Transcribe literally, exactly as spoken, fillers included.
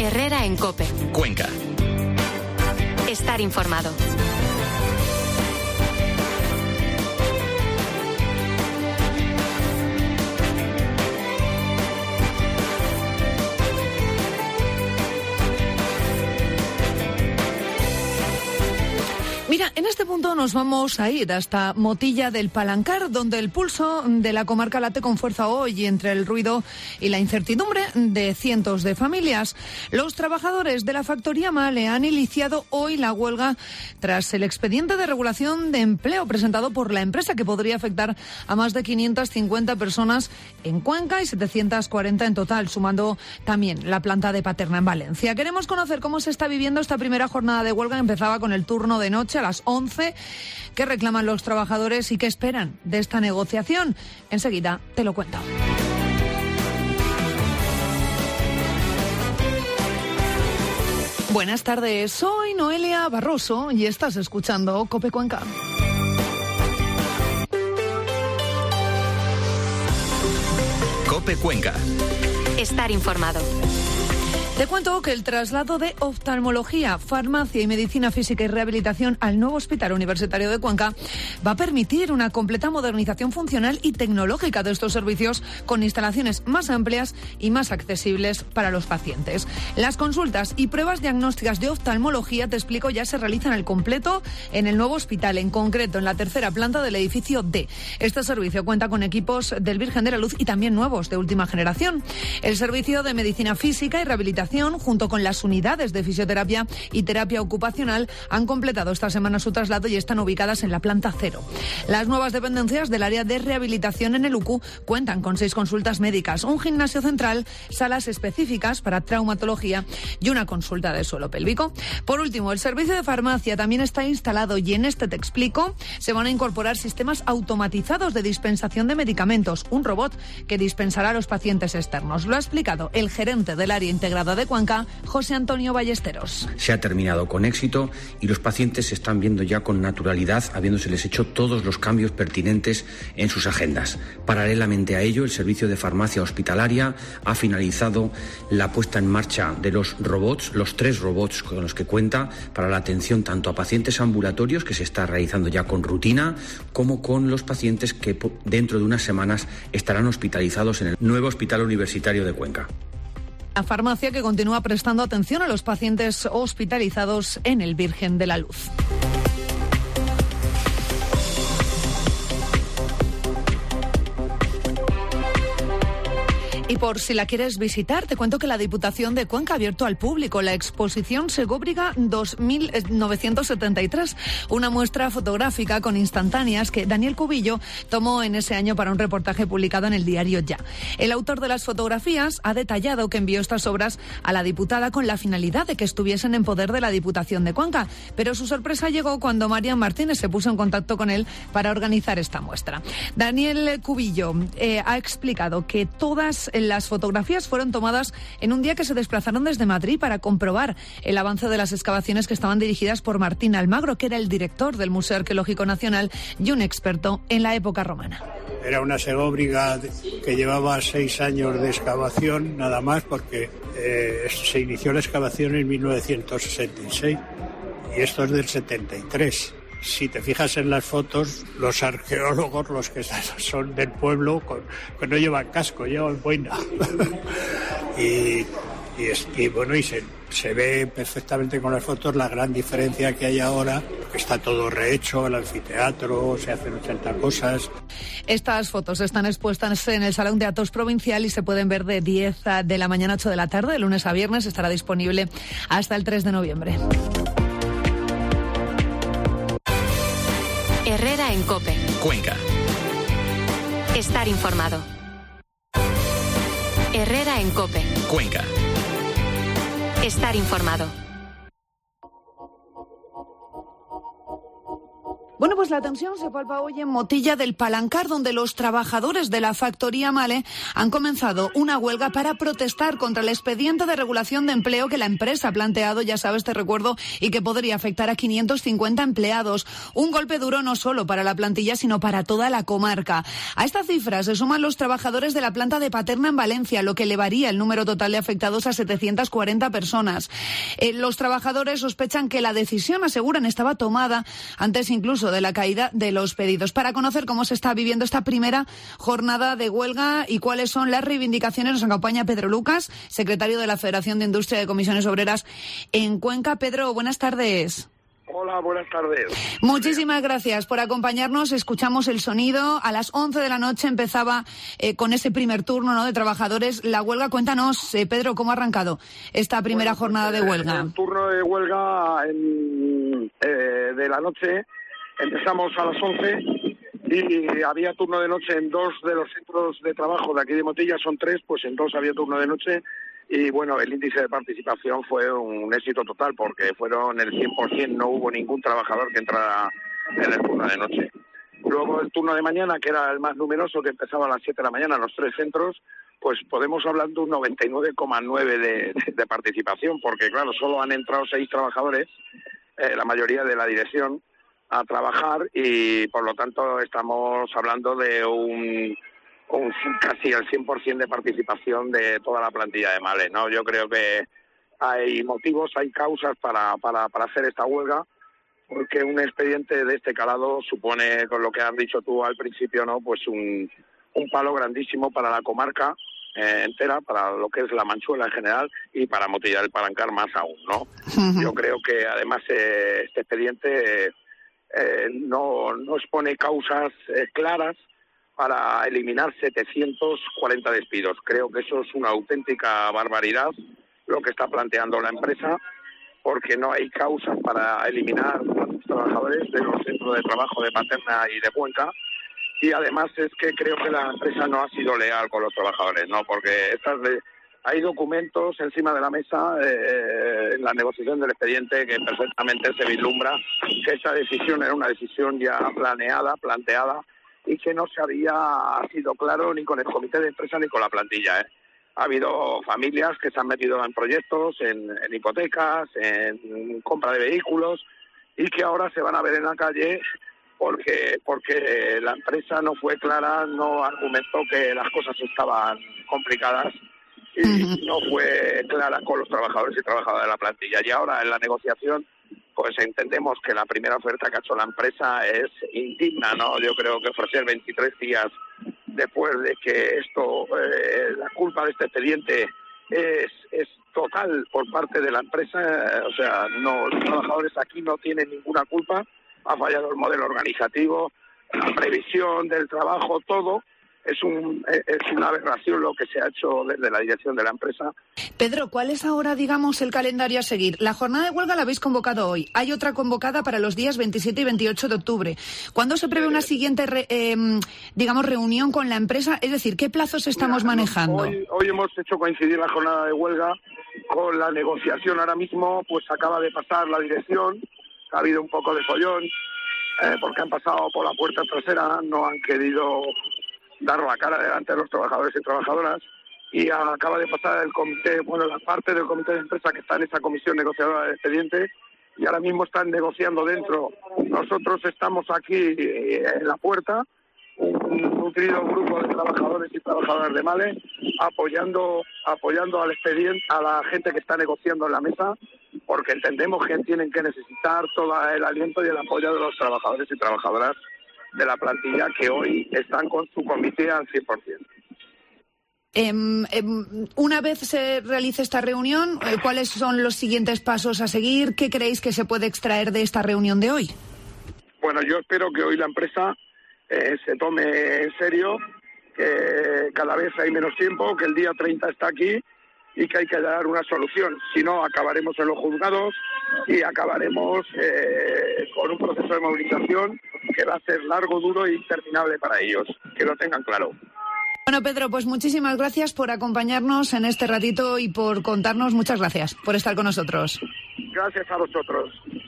Herrera en COPE. Cuenca. Estar informado. Mira, en este punto nos vamos a ir hasta Motilla del Palancar, donde el pulso de la comarca late con fuerza hoy entre el ruido y la incertidumbre de cientos de familias. Los trabajadores de la factoría Mahle han iniciado hoy la huelga tras el expediente de regulación de empleo presentado por la empresa, que podría afectar a más de quinientas cincuenta personas en Cuenca y setecientas cuarenta en total, sumando también la planta de Paterna en Valencia. Queremos conocer cómo se está viviendo esta primera jornada de huelga. Empezaba con el turno de noche a las once, que reclaman los trabajadores y qué esperan de esta negociación. Enseguida te lo cuento. Buenas tardes, soy Noelia Barroso y estás escuchando COPE Cuenca. COPE Cuenca. Estar informado. Te cuento que el traslado de oftalmología, farmacia y medicina física y rehabilitación al nuevo Hospital Universitario de Cuenca va a permitir una completa modernización funcional y tecnológica de estos servicios, con instalaciones más amplias y más accesibles para los pacientes. Las consultas y pruebas diagnósticas de oftalmología, te explico, ya se realizan al completo en el nuevo hospital, en concreto en la tercera planta del edificio D. Este servicio cuenta con equipos del Virgen de la Luz y también nuevos de última generación. El servicio de medicina física y rehabilitación, junto con las unidades de fisioterapia y terapia ocupacional, han completado esta semana su traslado y están ubicadas en la planta cero. Las nuevas dependencias del área de rehabilitación en el U C U cuentan con seis consultas médicas, un gimnasio central, salas específicas para traumatología y una consulta de suelo pélvico. Por último, el servicio de farmacia también está instalado y en este te explico, se van a incorporar sistemas automatizados de dispensación de medicamentos, un robot que dispensará a los pacientes externos. Lo ha explicado el gerente del área integrada de Cuenca, José Antonio Ballesteros. Se ha terminado con éxito y los pacientes se están viendo ya con naturalidad, habiéndoseles hecho todos los cambios pertinentes en sus agendas. Paralelamente a ello, el servicio de farmacia hospitalaria ha finalizado la puesta en marcha de los robots, los tres robots con los que cuenta para la atención tanto a pacientes ambulatorios, que se está realizando ya con rutina, como con los pacientes que dentro de unas semanas estarán hospitalizados en el nuevo Hospital Universitario de Cuenca. La farmacia que continúa prestando atención a los pacientes hospitalizados en el Virgen de la Luz. Y por si la quieres visitar, te cuento que la Diputación de Cuenca ha abierto al público la exposición Segóbriga dos mil novecientos setenta y tres, una muestra fotográfica con instantáneas que Daniel Cubillo tomó en ese año para un reportaje publicado en el diario Ya. El autor de las fotografías ha detallado que envió estas obras a la diputada con la finalidad de que estuviesen en poder de la Diputación de Cuenca, pero su sorpresa llegó cuando Marian Martínez se puso en contacto con él para organizar esta muestra. Daniel Cubillo eh, ha explicado que todas las fotografías fueron tomadas en un día que se desplazaron desde Madrid para comprobar el avance de las excavaciones que estaban dirigidas por Martín Almagro, que era el director del Museo Arqueológico Nacional y un experto en la época romana. Era una segóbriga que llevaba seis años de excavación, nada más, porque eh, se inició la excavación en mil novecientos sesenta y seis y esto es del setenta y tres. Si te fijas en las fotos, los arqueólogos, los que son del pueblo, con, que no llevan casco, llevan boina. y, y, es, y bueno, y se, se ve perfectamente con las fotos la gran diferencia que hay ahora, que está todo rehecho, el anfiteatro, se hacen ochenta cosas. Estas fotos están expuestas en el Salón de Actos Provincial y se pueden ver de diez de la mañana a ocho de la tarde, de lunes a viernes. Estará disponible hasta el tres de noviembre. Herrera en COPE. Cuenca. Estar informado. Herrera en COPE. Cuenca. Estar informado. Bueno, pues la tensión se palpa hoy en Motilla del Palancar, donde los trabajadores de la factoría Mahle han comenzado una huelga para protestar contra el expediente de regulación de empleo que la empresa ha planteado, ya sabes, te recuerdo, y que podría afectar a quinientos cincuenta empleados. Un golpe duro no solo para la plantilla, sino para toda la comarca. A esta cifra se suman los trabajadores de la planta de Paterna en Valencia, lo que elevaría el número total de afectados a setecientas cuarenta personas. Eh, los trabajadores sospechan que la decisión, aseguran, estaba tomada antes incluso de la caída de los pedidos. Para conocer cómo se está viviendo esta primera jornada de huelga y cuáles son las reivindicaciones, nos acompaña Pedro Lucas, secretario de la Federación de Industria de Comisiones Obreras en Cuenca. Pedro, buenas tardes. Hola, buenas tardes. Muchísimas gracias por acompañarnos. Escuchamos el sonido. A las once de la noche empezaba eh, con ese primer turno, ¿no?, de trabajadores la huelga. Cuéntanos, eh, Pedro, ¿cómo ha arrancado esta primera bueno, pues, jornada de huelga? El turno de huelga en, eh, de la noche empezamos a las once y había turno de noche en dos de los centros de trabajo de aquí de Motilla, son tres, pues en dos había turno de noche. Y bueno, el índice de participación fue un éxito total porque fueron el cien por ciento, no hubo ningún trabajador que entrara en el turno de noche. Luego el turno de mañana, que era el más numeroso, que empezaba a las siete de la mañana, los tres centros, pues podemos hablar de un noventa y nueve coma nueve de, de, de participación, porque claro, solo han entrado seis trabajadores, eh, la mayoría de la dirección, a trabajar y por lo tanto estamos hablando de un... un casi el cien por ciento de participación de toda la plantilla de Mahle, ¿no? Yo creo que hay motivos, hay causas para, para, para hacer esta huelga, porque un expediente de este calado supone, con lo que has dicho tú al principio, ¿no?, pues un, un palo grandísimo para la comarca eh, entera, para lo que es la Manchuela en general y para Motilla del Palancar más aún, ¿no? Uh-huh. Yo creo que además eh, este expediente eh, no, no expone causas eh, claras para eliminar setecientos cuarenta despidos. Creo que eso es una auténtica barbaridad lo que está planteando la empresa, porque no hay causas para eliminar a los trabajadores de los centros de trabajo de Paterna y de Cuenca, y además es que creo que la empresa no ha sido leal con los trabajadores, ¿no? Porque estas de, hay documentos encima de la mesa eh, en la negociación del expediente que perfectamente se vislumbra que esa decisión era una decisión ya planeada, planteada, y que no se había sido claro ni con el comité de empresa ni con la plantilla, ¿eh? Ha habido familias que se han metido en proyectos, en, en hipotecas, en compra de vehículos, y que ahora se van a ver en la calle porque porque la empresa no fue clara, no argumentó que las cosas estaban complicadas y uh-huh. no fue clara con los trabajadores y trabajadoras de la plantilla. Y ahora en la negociación pues entendemos que la primera oferta que ha hecho la empresa es indigna, ¿no? Yo creo que ofrecer veintitrés días después de que esto, eh, la culpa de este expediente es, es total por parte de la empresa, eh, o sea, no, los trabajadores aquí no tienen ninguna culpa, ha fallado el modelo organizativo, la previsión del trabajo, todo. Es, un, es una aberración lo que se ha hecho desde la dirección de la empresa. Pedro, ¿cuál es ahora, digamos, el calendario a seguir? La jornada de huelga la habéis convocado hoy. Hay otra convocada para los días veintisiete y veintiocho de octubre. ¿Cuándo se prevé una siguiente, re, eh, digamos, reunión con la empresa? Es decir, ¿qué plazos estamos Mira, manejando? Hoy, hoy hemos hecho coincidir la jornada de huelga con la negociación. Ahora mismo, pues acaba de pasar la dirección. Ha habido un poco de follón, eh, porque han pasado por la puerta trasera, no han querido dar la cara delante de los trabajadores y trabajadoras, y acaba de pasar el comité, bueno, la parte del comité de empresa que está en esa comisión negociadora del expediente, y ahora mismo están negociando dentro. Nosotros estamos aquí en la puerta, un nutrido grupo de trabajadores y trabajadoras de Mahle, apoyando apoyando al expediente, a la gente que está negociando en la mesa, porque entendemos que tienen que necesitar todo el aliento y el apoyo de los trabajadores y trabajadoras de la plantilla que hoy están con su comité al cien por ciento. Eh, eh, una vez se realice esta reunión, eh, ¿cuáles son los siguientes pasos a seguir? ¿Qué creéis que se puede extraer de esta reunión de hoy? Bueno, yo espero que hoy la empresa eh, se tome en serio, que cada vez hay menos tiempo, que el día treinta está aquí y que hay que dar una solución. Si no, acabaremos en los juzgados y acabaremos eh, con un proceso de movilización que va a ser largo, duro e interminable para ellos. Que lo tengan claro. Bueno, Pedro, pues muchísimas gracias por acompañarnos en este ratito y por contarnos. Muchas gracias por estar con nosotros. Gracias a vosotros.